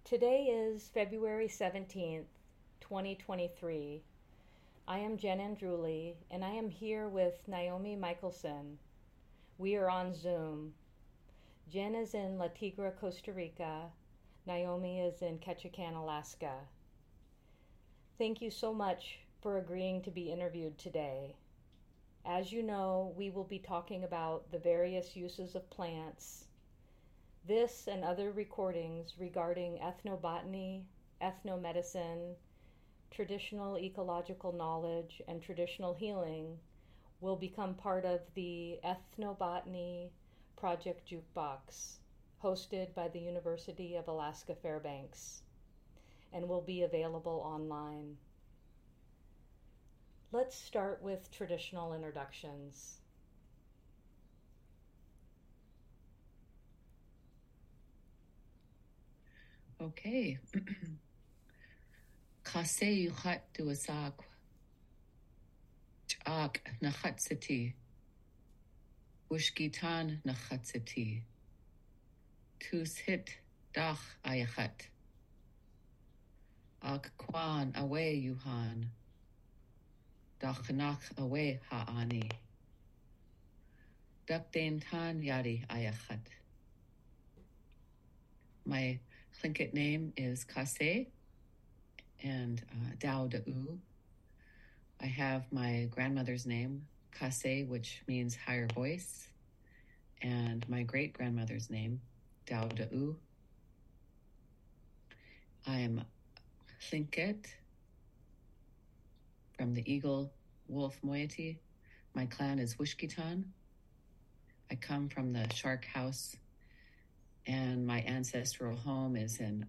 Today is February 17th, 2023. I am Jen Andruli, and I am here with Naomi Michelson. We are on Zoom. Jen is in La Tigra, Costa Rica. Naomi is in Ketchikan, Alaska. Thank you so much for agreeing to be interviewed today. As you know, we will be talking about the various uses of plants. This and other recordings regarding ethnobotany, ethnomedicine, traditional ecological knowledge, and traditional healing will become part of the Ethnobotany Project Jukebox, hosted by the University of Alaska Fairbanks, and will be available online. Let's start with traditional introductions. Okay. Kase yuchat duasak. Ch'ak nachatsiti. Ushkitan nachatsiti. Tus hit dach ayachat. Ak kwan away yuhan. Dachnach away ha'ani. Dakdain tan yadi ayachat. My Tlingit name is Kase and Dao Da'u. I have my grandmother's name, Kase, which means higher voice, and my great-grandmother's name, Dao Da'u. I am Tlingit from the Eagle Wolf Moiety. My clan is Wishkitan. I come from the Shark House, and my ancestral home is in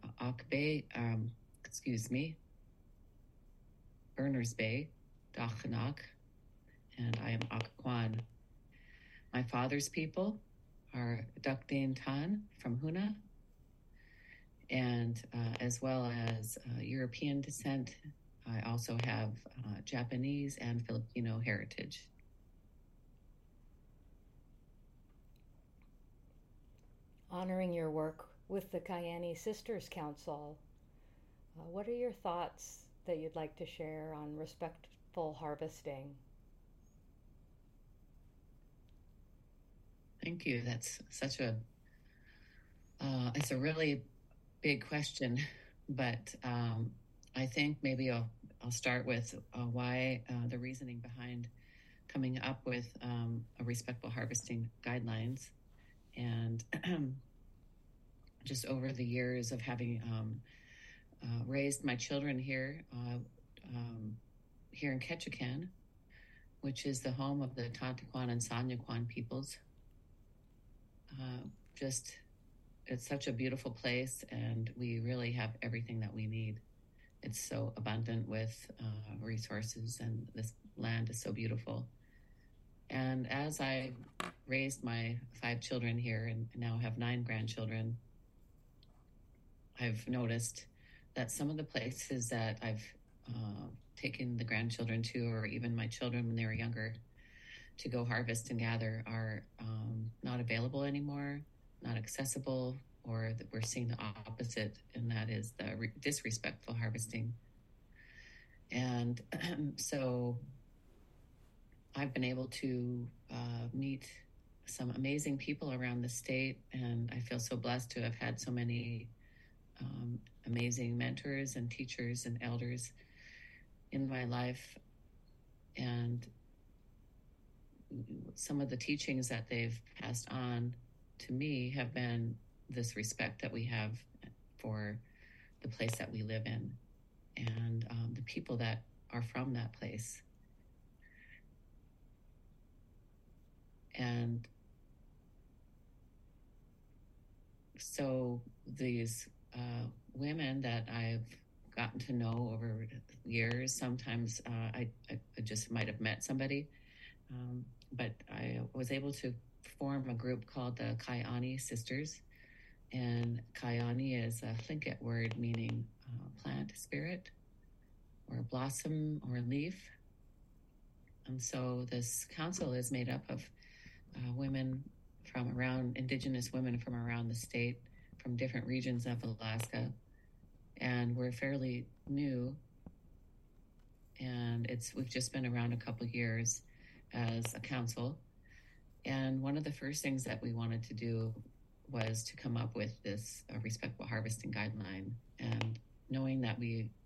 Berners Bay, Dachanak, and I am Akakwan. My father's people are Dukdain Tan from Huna, and as well as European descent. I also have Japanese and Filipino heritage. Honoring your work with the Kayanni Sisters Council, what are your thoughts that you'd like to share on respectful harvesting? Thank you. That's such it's a really big question, but I think maybe I'll start with why the reasoning behind coming up with a respectful harvesting guidelines. And just over the years of having raised my children here in Ketchikan, which is the home of the Tantaquan and Sanyaquan peoples. It's such a beautiful place, and we really have everything that we need. It's so abundant with resources, and this land is so beautiful. And as I raised my 5 children here and now have 9 grandchildren, I've noticed that some of the places that I've taken the grandchildren to, or even my children when they were younger, to go harvest and gather are not available anymore, not accessible, or that we're seeing the opposite, and that is the disrespectful harvesting. And so I've been able to meet some amazing people around the state, and I feel so blessed to have had so many amazing mentors and teachers and elders in my life. And some of the teachings that they've passed on to me have been this respect that we have for the place that we live in and the people that are from that place. And so these women that I've gotten to know over years, sometimes I just might have met somebody, but I was able to form a group called the Kayanni Sisters. And Kayanni is a Tlingit word meaning plant spirit or blossom or leaf. And so this council is made up of women from around, indigenous women from around the state, from different regions of Alaska. and we're fairly new, and we've just been around a couple years as a council. And one of the first things that we wanted to do was to come up with this respectful harvesting guideline, and knowing that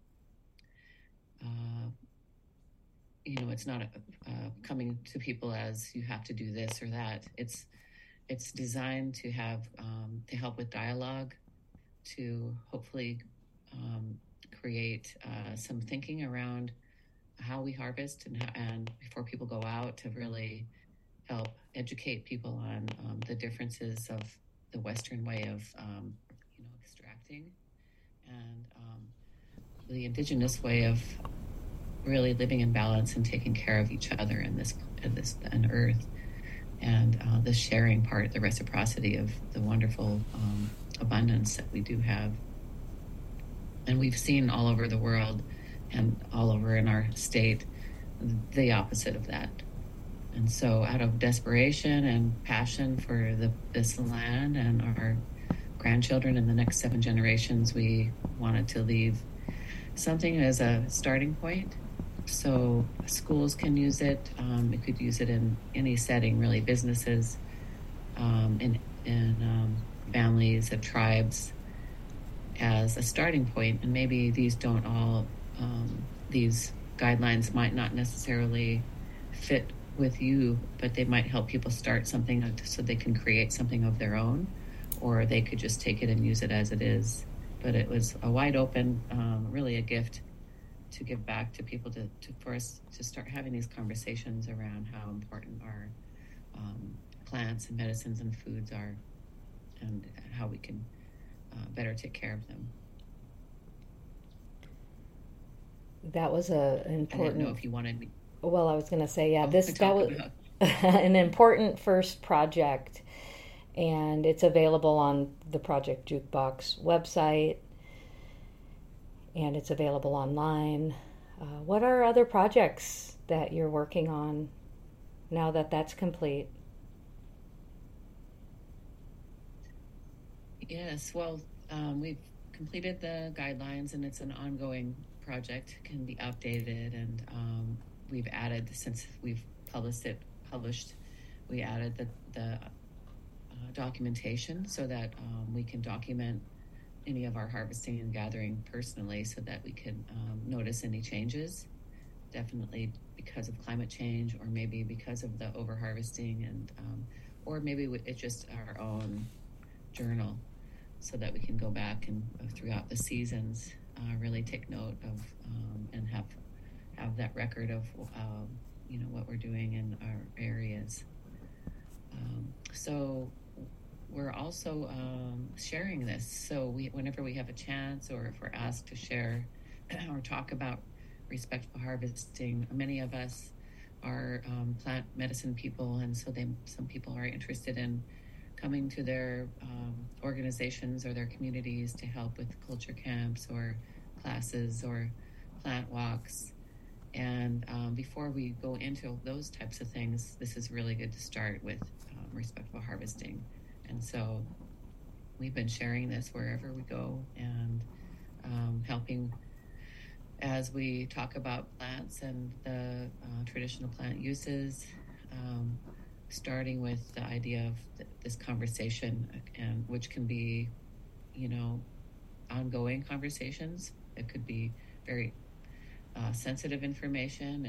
it's not coming to people as you have to do this or that. It's designed to have to help with dialogue, to hopefully create some thinking around how we harvest, and before people go out, to really help educate people on the differences of the Western way of extracting, and the Indigenous way of really living in balance and taking care of each other in this earth, and the sharing part, the reciprocity of the wonderful abundance that we do have. And we've seen all over the world and all over in our state the opposite of that. And so out of desperation and passion for this land and our grandchildren and the next 7 generations, we wanted to leave something as a starting point. So schools can use it. We could use it in any setting, really, businesses, in families of tribes, as a starting point. And maybe these don't all, these guidelines might not necessarily fit with you, but they might help people start something so they can create something of their own, or they could just take it and use it as it is. But it was a wide open, really a gift to give back to people, for us to start having these conversations around how important our plants and medicines and foods are, and how we can better take care of them. That was an important. I didn't know if you wanted me. Well, I was going to say, that was an important first project, and it's available on the Project Jukebox website, and it's available online. What are other projects that you're working on now that that's complete? Yes, well, we've completed the guidelines, and it's an ongoing project, can be updated, and we've added, since we've published, we added the documentation, so that we can document any of our harvesting and gathering personally, so that we can notice any changes, definitely because of climate change, or maybe because of the over harvesting, and or maybe it's just our own journal, so that we can go back and throughout the seasons really take note of and have that record of what we're doing in our areas. So we're also sharing this. So whenever we have a chance, or if we're asked to share or talk about respectful harvesting, many of us are plant medicine people, and so some people are interested in coming to their organizations or their communities to help with culture camps or classes or plant walks. And before we go into those types of things, this is really good to start with respectful harvesting. And so we've been sharing this wherever we go, and helping as we talk about plants and the traditional plant uses, starting with the idea of this conversation, and which can be, ongoing conversations. It could be very sensitive information.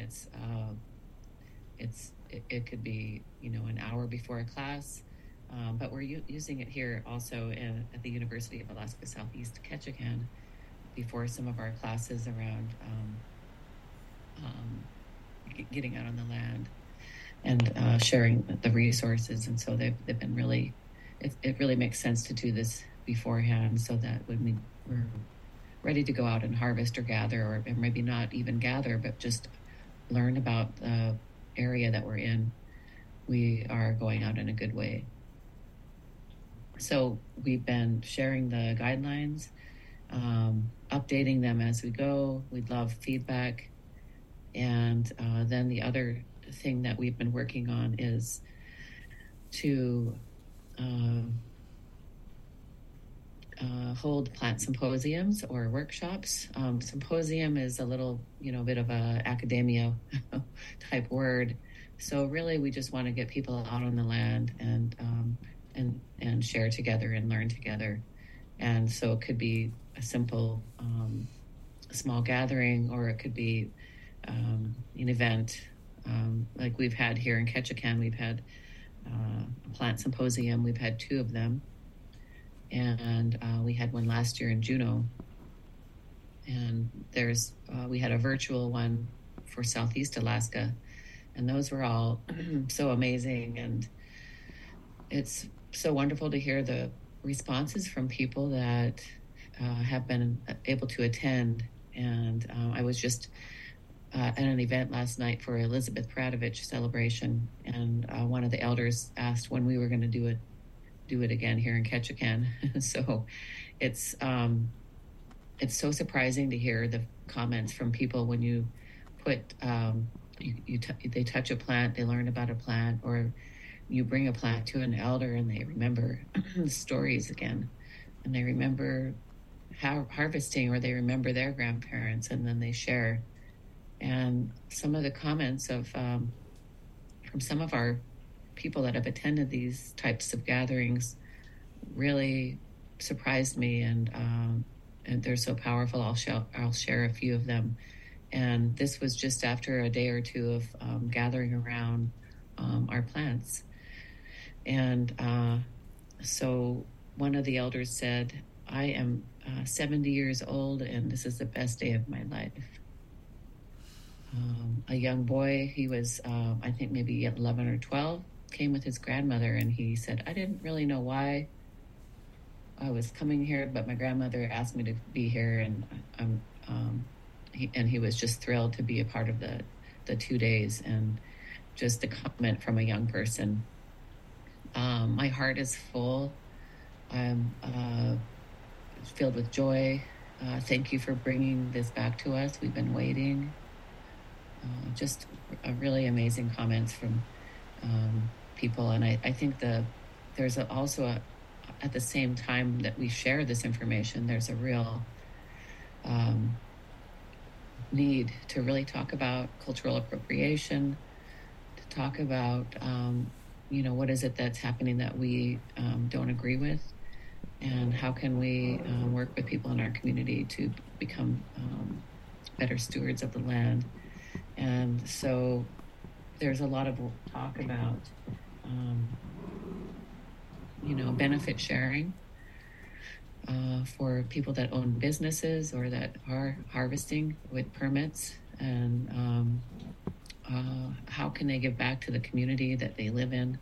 It could be, an hour before a class, but we're using it here also at the University of Alaska Southeast Ketchikan before some of our classes around getting out on the land and sharing the resources. And so they've been really, it really makes sense to do this beforehand, so that when we're ready to go out and harvest or gather, or maybe not even gather, but just learn about the area that we're in, we are going out in a good way. So we've been sharing the guidelines, updating them as we go. We'd love feedback. And then the other thing that we've been working on is to hold plant symposiums or workshops. Symposium is a little, bit of a academia type word. So really, we just want to get people out on the land and share together and learn together. And so it could be a simple, small gathering, or it could be an event like we've had here in Ketchikan. We've had a plant symposium. We've had 2 of them. And we had one last year in Juneau. And we had a virtual one for Southeast Alaska. And those were all so amazing. And it's so wonderful to hear the responses from people that have been able to attend. And I was just at an event last night for Elizabeth Pradovich celebration. And one of the elders asked when we were going to do it again here in Ketchikan. So it's so surprising to hear the comments from people when you put they touch a plant, they learn about a plant, or you bring a plant to an elder and they remember the stories again, and they remember how harvesting, or they remember their grandparents, and then they share. And some of the comments from some of our people that have attended these types of gatherings really surprised me, and they're so powerful. I'll share a few of them. And this was just after a day or 2 of gathering around our plants. And so one of the elders said, "I am 70 years old, and this is the best day of my life." A young boy, he was I think maybe 11 or 12, came with his grandmother, and he said, "I didn't really know why I was coming here, but my grandmother asked me to be here, and he was just thrilled to be a part of the 2 days." And just a comment from a young person, "My heart is full. I'm filled with joy. Thank you for bringing this back to us. We've been waiting." Just really amazing comments from people. And I think there's also at the same time that we share this information, there's a real need to really talk about cultural appropriation, to talk about, what is it that's happening that we don't agree with, and how can we work with people in our community to become better stewards of the land. And so there's a lot of talk about, benefit sharing for people that own businesses or that are harvesting with permits, and how can they give back to the community that they live in,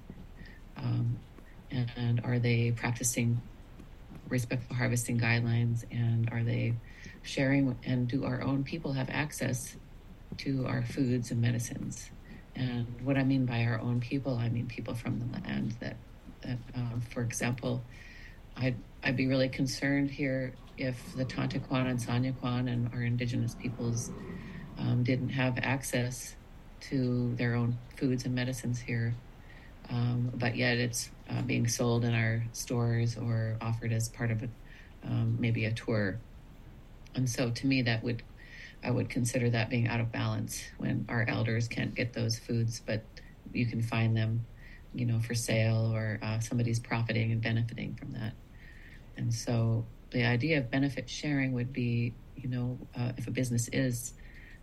and are they practicing respectful harvesting guidelines, and are they sharing, and do our own people have access to our foods and medicines? And what I mean by our own people, I mean people from the land that for example, I'd be really concerned here if the Tontiquan and Sanyaquan and our indigenous peoples didn't have access to their own foods and medicines here, but yet it's being sold in our stores or offered as part of maybe a tour. And so to me, I would consider that being out of balance when our elders can't get those foods, but you can find them, for sale, or somebody's profiting and benefiting from that. And so the idea of benefit sharing would be, if a business is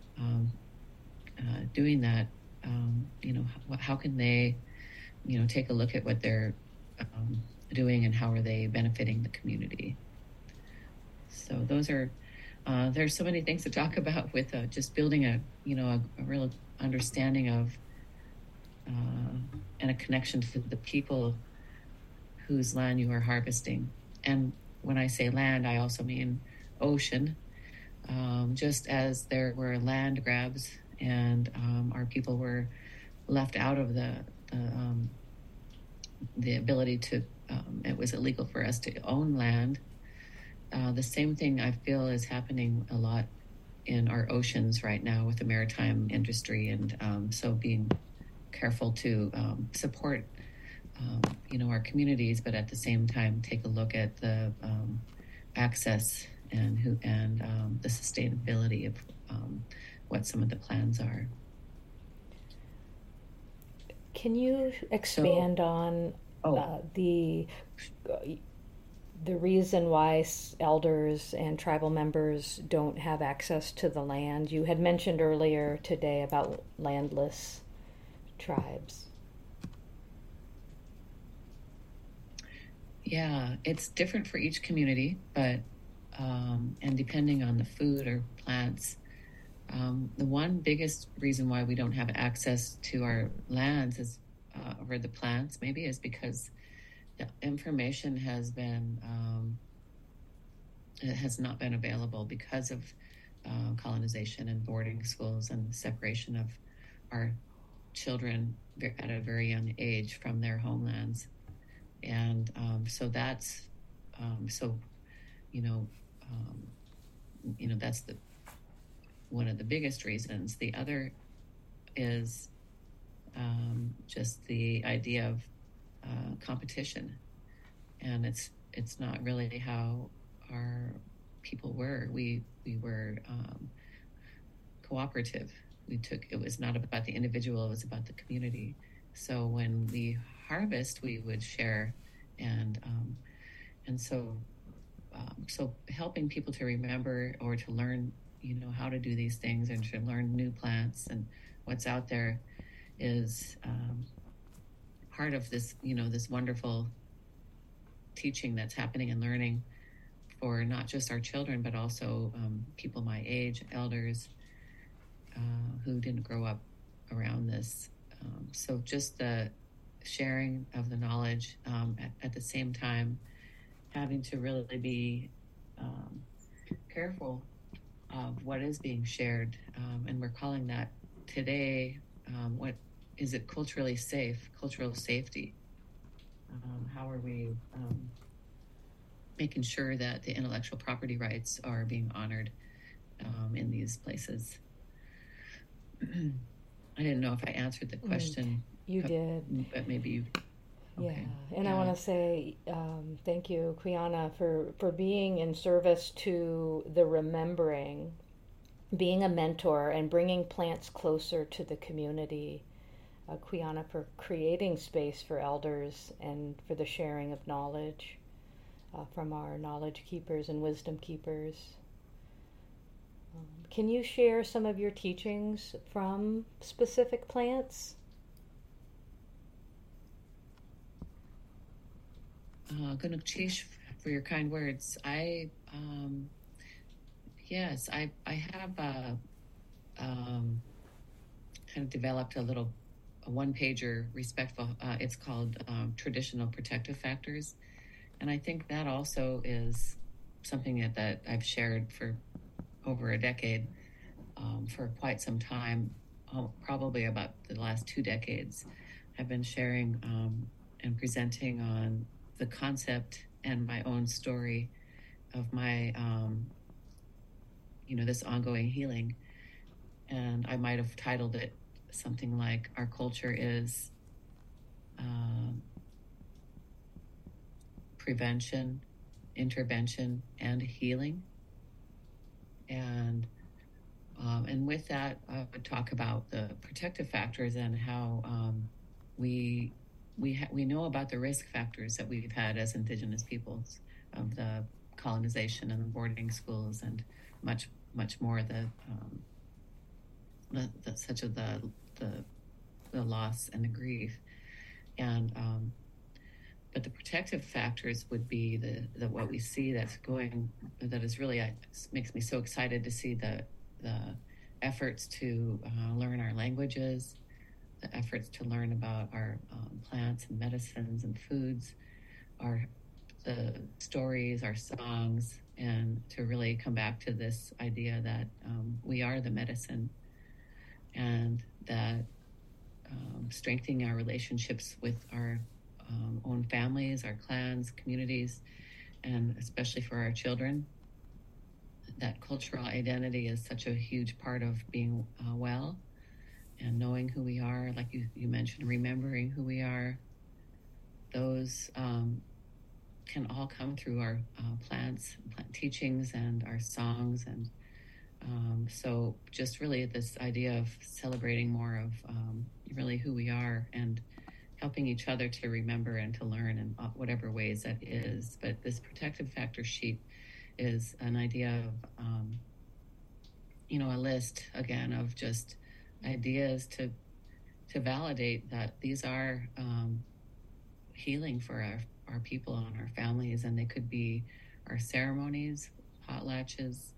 doing that, how can they, take a look at what they're doing and how are they benefiting the community? So those are, there's so many things to talk about with just building a real understanding of and a connection to the people whose land you are harvesting. And when I say land, I also mean ocean. Just as there were land grabs and our people were left out of the ability to, it was illegal for us to own land. The same thing I feel is happening a lot in our oceans right now with the maritime industry, and so being careful to support, our communities, but at the same time take a look at the access and the sustainability of what some of the plans are. Can you expand on the reason why elders and tribal members don't have access to the land? You had mentioned earlier today about landless tribes. Yeah, it's different for each community, but and depending on the food or plants, the one biggest reason why we don't have access to our lands is, or the plants maybe, is because the information has not been available because of colonization and boarding schools and separation of our children at a very young age from their homelands. And so that's that's one of the biggest reasons. The other is just the idea of competition, and it's not really how our people were. We were cooperative. It was not about the individual, it was about the community. So when we harvest, we would share, and so helping people to remember or to learn, how to do these things and to learn new plants and what's out there is part of this, this wonderful teaching that's happening and learning for not just our children, but also people my age, elders who didn't grow up around this. So just the sharing of the knowledge at the same time, having to really be careful of what is being shared. And we're calling that today, what is it, culturally safe, cultural safety? How are we making sure that the intellectual property rights are being honored in these places? I didn't know if I answered the question. You did. But maybe you... Okay. Yeah, and I want to say thank you, Quiana, for being in service to the remembering, being a mentor, and bringing plants closer to the community. Quiana, for creating space for elders and for the sharing of knowledge from our knowledge keepers and wisdom keepers. Can you share some of your teachings from specific plants? Gunukchish, for your kind words. I have kind of developed a one-pager respectful. It's called Traditional Protective Factors, and I think that also is something that I've shared for over a decade, for quite some time, probably about the last 2 decades. I've been sharing and presenting on the concept and my own story of my, this ongoing healing. And I might have titled it something like, Our Culture is Prevention, Intervention, and Healing. And with that, I would talk about the protective factors and how we know about the risk factors that we've had as Indigenous peoples of the colonization and the boarding schools and much more such of the loss and the grief, and but the protective factors would be the what we see that is really makes me so excited to see the efforts to learn our languages, the efforts to learn about our plants and medicines and foods, the stories, our songs, and to really come back to this idea that we are the medicine, and that strengthening our relationships with our own families, our clans, communities, and especially for our children, that cultural identity is such a huge part of being well, and knowing who we are, like you mentioned, remembering who we are. Those can all come through our plants, plant teachings, and our songs. And so just really this idea of celebrating more of really who we are and helping each other to remember and to learn in whatever ways that is. But this protective factor sheet is an idea of, a list, again, of just ideas to validate that these are healing for our people and our families. And they could be our ceremonies, potlatches,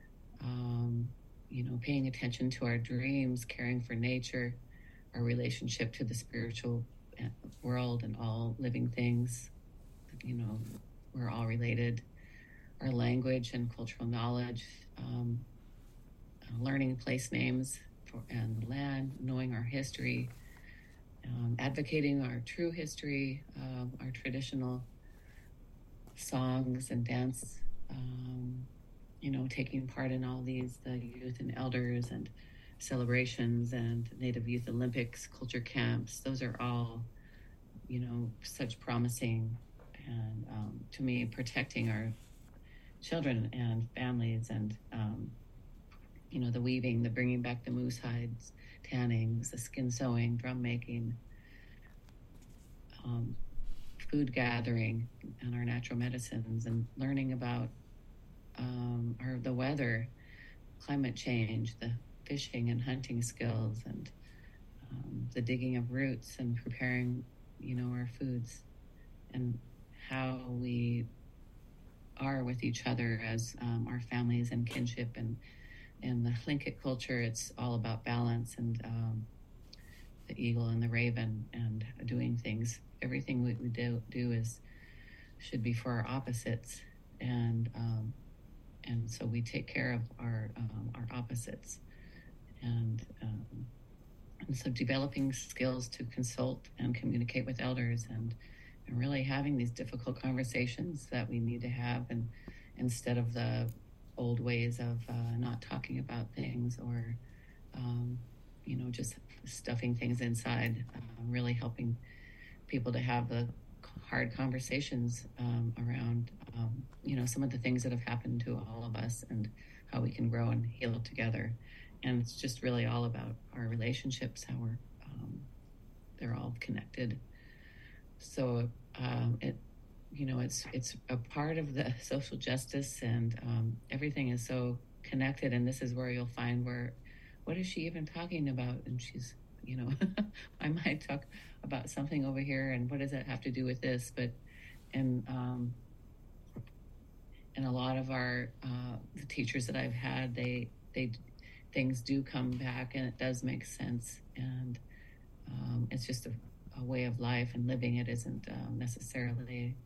paying attention to our dreams, caring for nature, our relationship to the spiritual world and all living things. We're all related. Our language and cultural knowledge, learning place names and the land, knowing our history, advocating our true history, our traditional songs and dance, taking part in all these, the youth and elders and celebrations and Native Youth Olympics, culture camps. Those are all, such promising and, to me, protecting our children and families and, the weaving, the bringing back the moose hides, tannings, the skin sewing, drum making, food gathering, and our natural medicines, and learning about the weather, climate change, the fishing and hunting skills, and the digging of roots and preparing, our foods, and how we are with each other as our families and kinship. And in the Tlingit culture, it's all about balance and the eagle and the raven and doing things. Everything we do should be for our opposites, and so we take care of our opposites, and so developing skills to consult and communicate with elders, and really having these difficult conversations that we need to have, and instead of the old ways of not talking about things or just stuffing things inside, really helping people to have the hard conversations around some of the things that have happened to all of us and how we can grow and heal together. And it's just really all about our relationships, how we're they're all connected. So it's a part of the social justice, and everything is so connected. And this is where you'll find what is she even talking about? And she's, I might talk about something over here, and what does that have to do with this? But and a lot of our the teachers that I've had, they things do come back, and it does make sense, and it's just a way of life, and living it isn't necessarily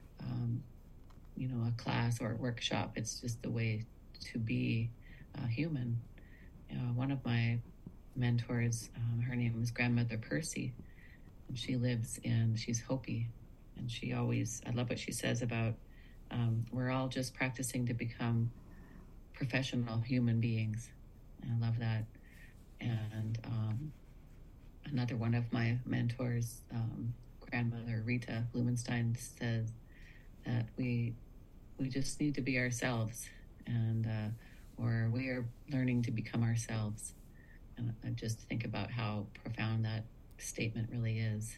a class or a workshop. It's just the way to be human. One of my mentors, her name is Grandmother Percy, and she's Hopi, and I love what she says about we're all just practicing to become professional human beings. And I love that. And another one of my mentors, Grandmother Rita Blumenstein, says that we just need to be ourselves, and or we are learning to become ourselves. And I just think about how profound that statement really is.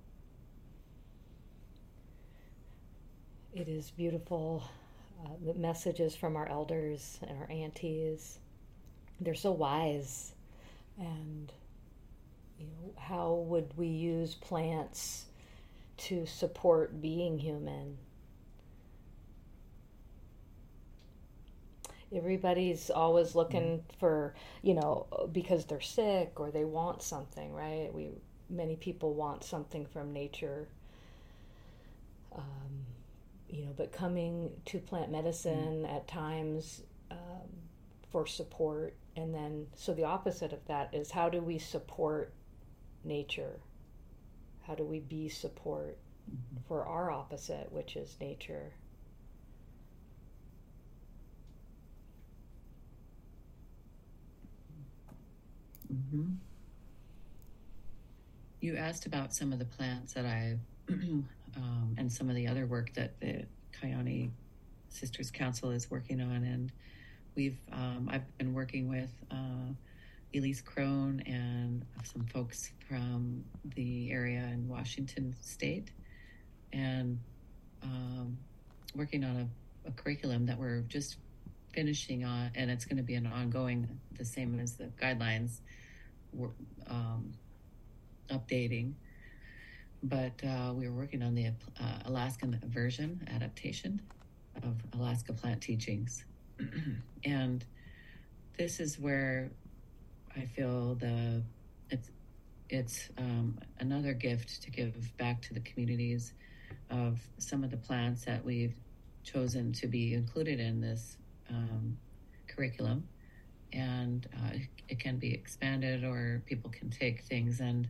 It is beautiful. The messages from our elders and our aunties, they're so wise. And how would we use plants to support being human? Everybody's always looking for, because they're sick or they want something, right? Many people want something from nature. But coming to plant medicine at times for support, and then, so the opposite of that is, how do we support nature? How do we be support for our opposite, which is nature? You asked about some of the plants that I and some of the other work that the Coyote Sisters Council is working on. And I've been working with Elise Crone and some folks from the area in Washington State, and working on a curriculum that we're just finishing on, and it's going to be an ongoing, the same as the guidelines, we're updating. But we were working on the Alaskan version adaptation of Alaska Plant Teachings. And this is where I feel it's another gift to give back to the communities of some of the plants that we've chosen to be included in this curriculum. And it can be expanded, or people can take things and,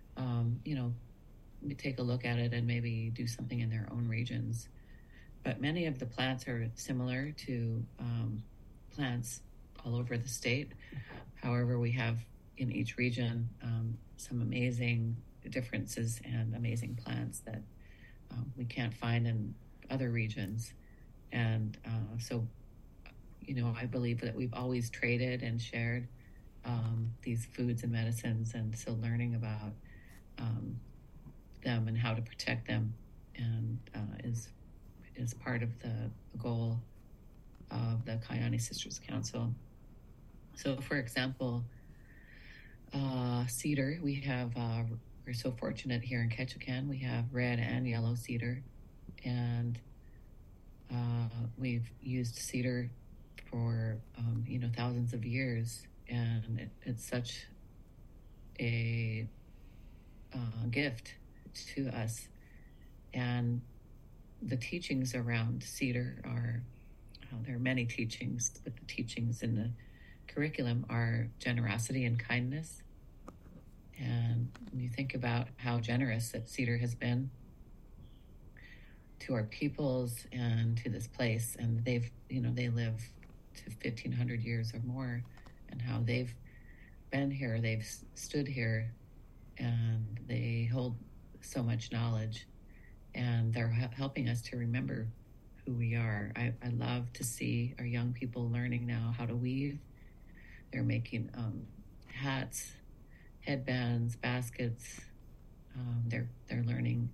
take a look at it and maybe do something in their own regions. But many of the plants are similar to plants all over the state. However, we have in each region some amazing differences and amazing plants that we can't find in other regions. And so, I believe that we've always traded and shared these foods and medicines, and so learning about them and how to protect them and is part of the goal of the Coyote Sisters Council. So, for example, cedar, we have, we're so fortunate here in Ketchikan, we have red and yellow cedar, and we've used cedar for, thousands of years, and it's such a gift to us. And the teachings around cedar are, there are many teachings, but the teachings in the curriculum are generosity and kindness. And when you think about how generous that cedar has been to our peoples and to this place, and they live to 1,500 years or more, and how they've been here, they've stood here, and they hold so much knowledge, and they're helping us to remember who we are. I love to see our young people learning now how to weave. They're making hats, headbands, baskets. They're learning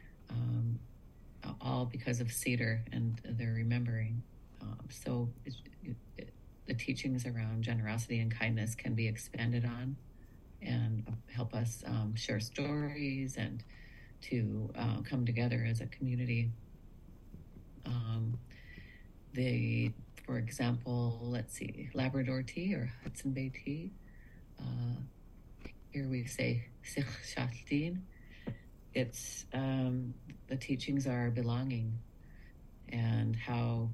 all because of cedar, and they're remembering. So the teachings around generosity and kindness can be expanded on and help us share stories and to come together as a community. For example, let's see, Labrador tea or Hudson Bay tea. Here we say Sich Shachtin. It's the teachings are belonging, and how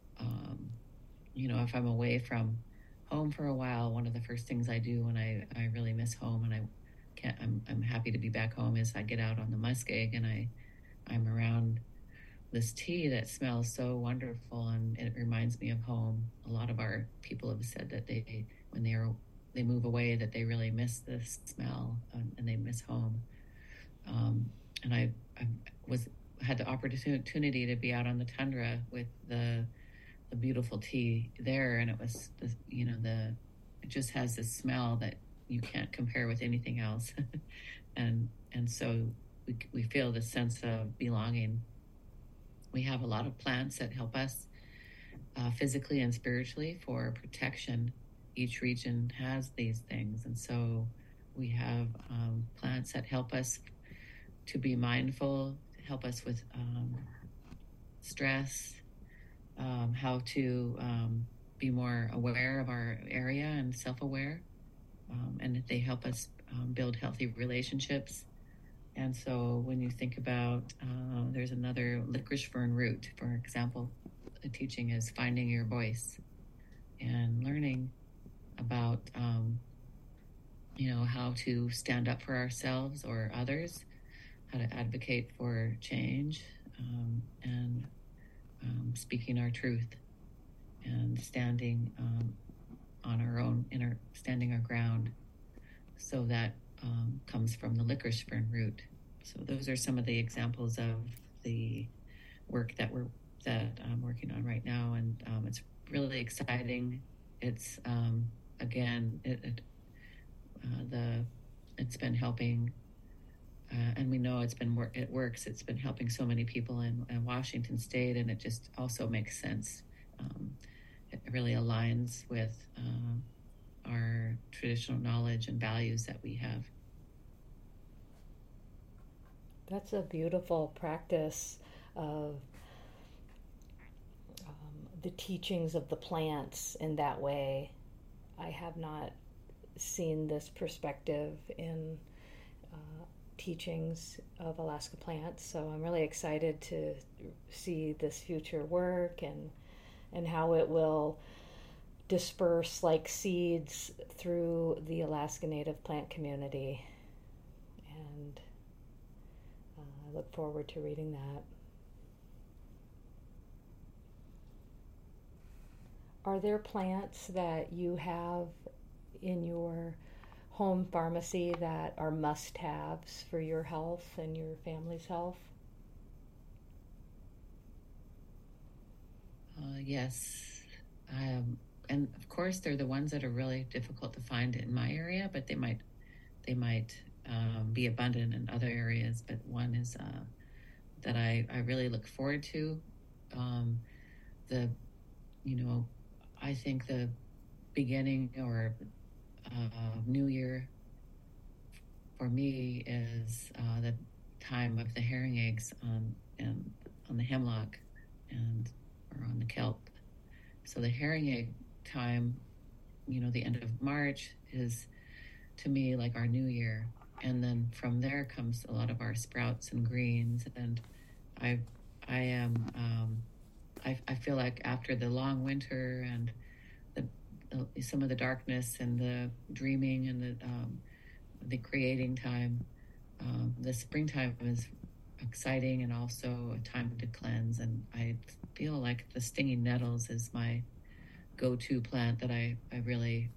if I'm away from home for a while, one of the first things I do when I really miss home and I'm happy to be back home is I get out on the muskeg and I'm around this tea that smells so wonderful, and it reminds me of home. A lot of our people have said that when they move away, that they really miss the smell and they miss home. And I had the opportunity to be out on the tundra with the beautiful tea there, and it was it just has this smell that you can't compare with anything else. and so we feel the sense of belonging. We have a lot of plants that help us physically and spiritually for protection. Each region has these things, and so we have plants that help us to be mindful, help us with stress, how to be more aware of our area and self-aware, and they help us build healthy relationships. And so when you think about, there's another licorice fern root, for example, the teaching is finding your voice and learning about, how to stand up for ourselves or others, how to advocate for change, and speaking our truth and standing on our own, standing our ground. So that comes from the licorice fern root. So those are some of the examples of the work that I'm working on right now, and it's really exciting. It's again, it's been helping, and we know it works. It's been helping so many people in Washington State, and it just also makes sense. It really aligns with our traditional knowledge and values that we have. That's a beautiful practice of the teachings of the plants in that way. I have not seen this perspective in teachings of Alaska plants, so I'm really excited to see this future work and how it will disperse like seeds through the Alaska Native plant community. And I look forward to reading that. Are there plants that you have in your home pharmacy that are must-haves for your health and your family's health? Yes. And of course, they're the ones that are really difficult to find in my area, but they might be abundant in other areas. But one is that I really look forward to. The I think the beginning or New Year for me is the time of the herring eggs on the hemlock or on the kelp. So the herring egg time, the end of March is to me like our New Year, and then from there comes a lot of our sprouts and greens. And I feel like after the long winter and some of the darkness and the dreaming and the creating time, the springtime is exciting and also a time to cleanse. And I feel like the stinging nettles is my go-to plant that I really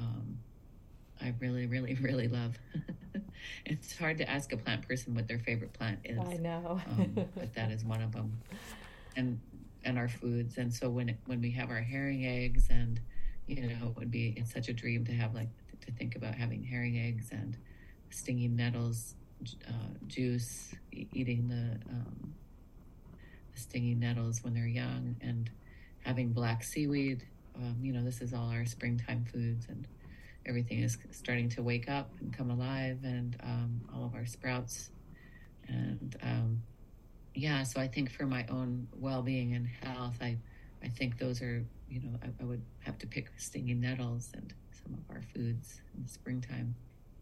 really love. It's hard to ask a plant person what their favorite plant is. I know. But that is one of them. And our foods. And so when we have our herring eggs, and it's such a dream to have to think about having herring eggs and stinging nettles juice, eating the stinging nettles when they're young, and having black seaweed. This is all our springtime foods, and everything is starting to wake up and come alive, and all of our sprouts. And so I think for my own well-being and health, I think those are, I would have to pick stinging nettles and some of our foods in the springtime.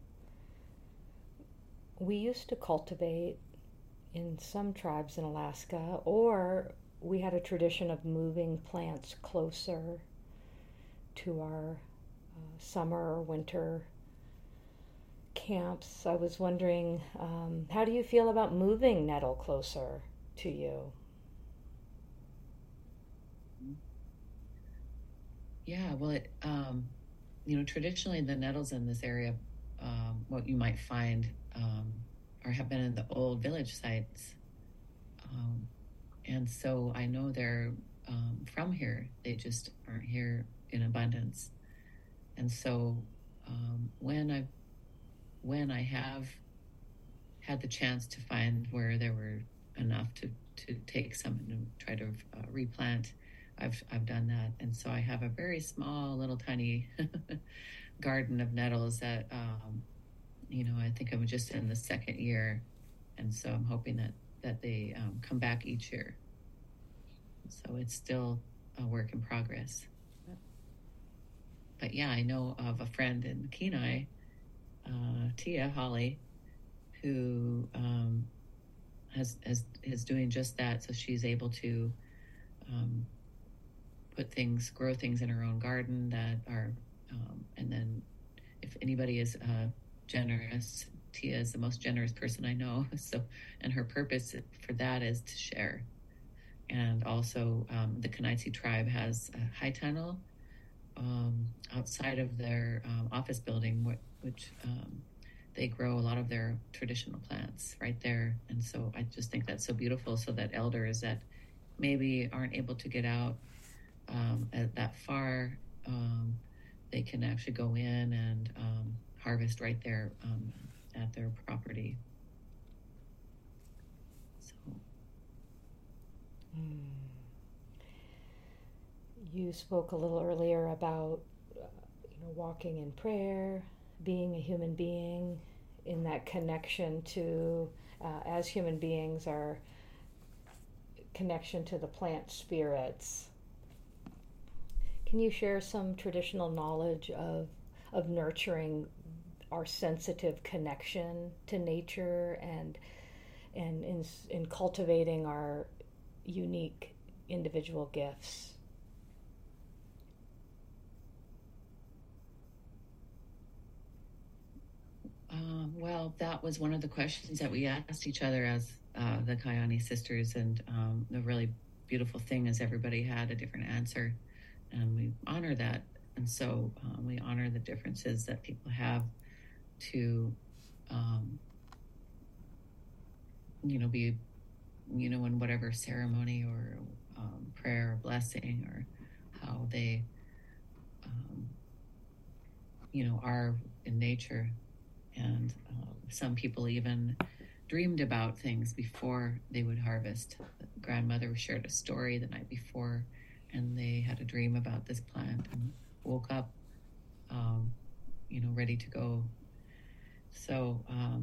We used to cultivate in some tribes in Alaska, or we had a tradition of moving plants closer to our summer or winter camps. I was wondering, how do you feel about moving nettle closer to you? Yeah, well, traditionally the nettles in this area, what you might find, or have been in the old village sites. And so I know they're from here. They just aren't here in abundance. And so when I have had the chance to find where there were enough to take some and try to replant, I've done that. And so I have a very small, little tiny garden of nettles that I think I'm just in the second year, and so I'm hoping that they come back each year. So it's still a work in progress. But yeah, I know of a friend in Kenai, Tia Holly, who is doing just that. So she's able to grow things in her own garden that are, and then if anybody is generous, Tia is the most generous person I know. So, and her purpose for that is to share. And also, the Kenaitze tribe has a high tunnel outside of their office building, which they grow a lot of their traditional plants right there. And so I just think that's so beautiful, so that elders that maybe aren't able to get out that far, they can actually go in and harvest right there at their property. So. You spoke a little earlier about walking in prayer, being a human being, in that connection to, as human beings, our connection to the plant spirits. Can you share some traditional knowledge of nurturing our sensitive connection to nature and in cultivating our unique individual gifts? Well, that was one of the questions that we asked each other as the Kayani sisters, and the really beautiful thing is everybody had a different answer, and we honor that. And so we honor the differences that people have to, be, in whatever ceremony or prayer or blessing, or how they, are in nature. And some people even dreamed about things before they would harvest. The grandmother shared a story the night before, and they had a dream about this plant and woke up, ready to go. So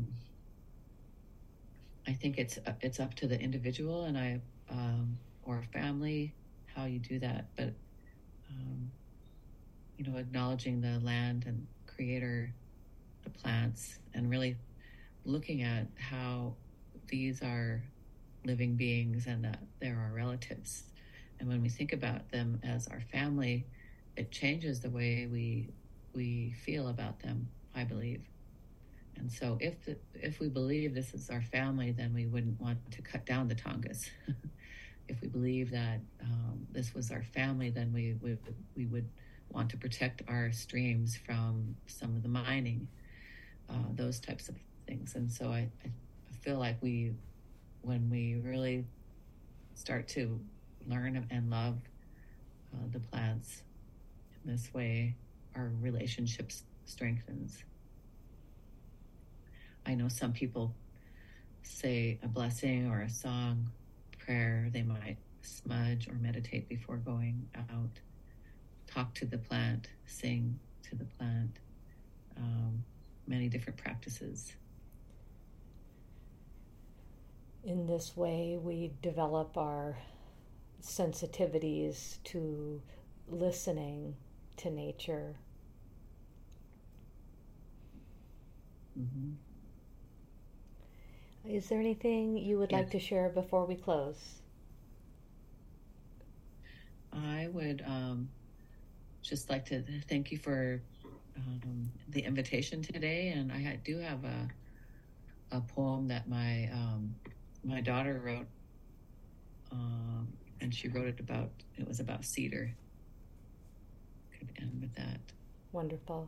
I think it's up to the individual and or family how you do that. But acknowledging the land and creator, the plants, and really looking at how these are living beings and that they're our relatives. And when we think about them as our family, it changes the way we feel about them, I believe. And so if we believe this is our family, then we wouldn't want to cut down the Tongass. If we believe that this was our family, then we would want to protect our streams from some of the mining, those types of things. And so I feel like when we really start to learn and love the plants in this way, our relationships strengthens. I know some people say a blessing or a song, prayer. They might smudge or meditate before going out, talk to the plant, sing to the plant, many different practices. In this way, we develop our sensitivities to listening to nature. Mm-hmm. Is there anything you would like to share before we close? I would just like to thank you for the invitation today. And I do have a poem that my daughter wrote, and she wrote it was about cedar. Could end with that. Wonderful.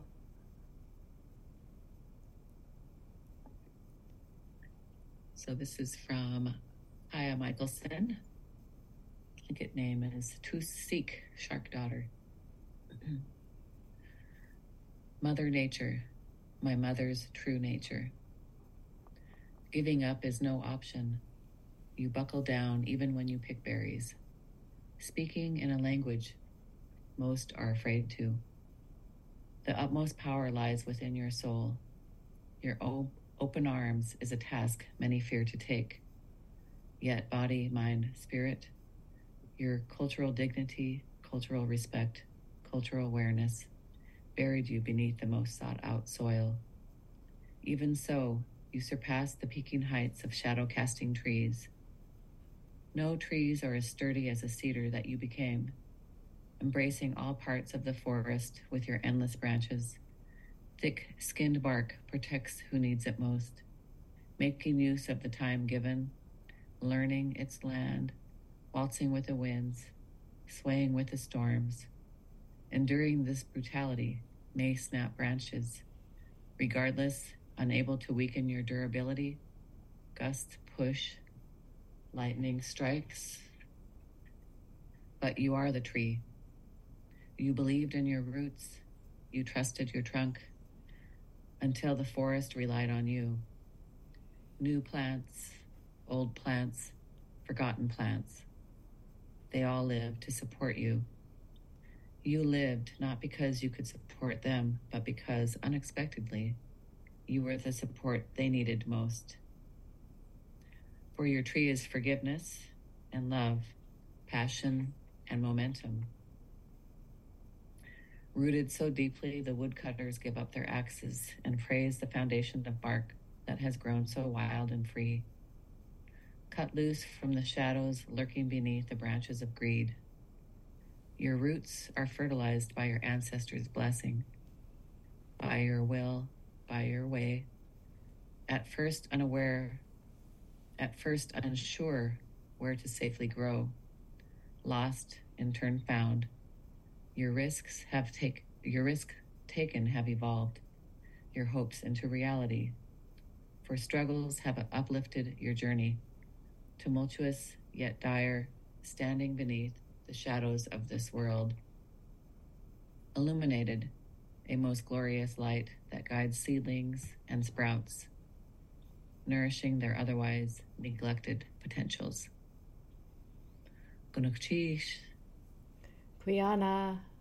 So this is from Aya Michelson. Blanket name is Tusik, Shark Daughter. Mother Nature, my mother's true nature. Giving up is no option. You buckle down even when you pick berries. Speaking in a language most are afraid to. The utmost power lies within your soul. Your open arms is a task many fear to take. Yet body, mind, spirit, your cultural dignity, cultural respect, cultural awareness buried you beneath the most sought-out soil. Even so, you surpass the peaking heights of shadow-casting trees. No trees are as sturdy as a cedar that you became, embracing all parts of the forest with your endless branches. Thick-skinned bark protects who needs it most, making use of the time given, learning its land, waltzing with the winds, swaying with the storms. Enduring this brutality may snap branches. Regardless, unable to weaken your durability. Gusts push, lightning strikes, but you are the tree. You believed in your roots. You trusted your trunk until the forest relied on you. New plants, old plants, forgotten plants. They all lived to support you. You lived not because you could support them, but because unexpectedly, you were the support they needed most. For your tree is forgiveness and love, passion and momentum. Rooted so deeply, the woodcutters give up their axes and praise the foundation of bark that has grown so wild and free. Cut loose from the shadows lurking beneath the branches of greed. Your roots are fertilized by your ancestors' blessing, by your will, by your way. At first unsure where to safely grow, lost, in turn found. Your risk taken have evolved your hopes into reality. For struggles have uplifted your journey, tumultuous yet dire, standing beneath the shadows of this world. Illuminated, a most glorious light that guides seedlings and sprouts, nourishing their otherwise neglected potentials. Gunukchish. Puyana.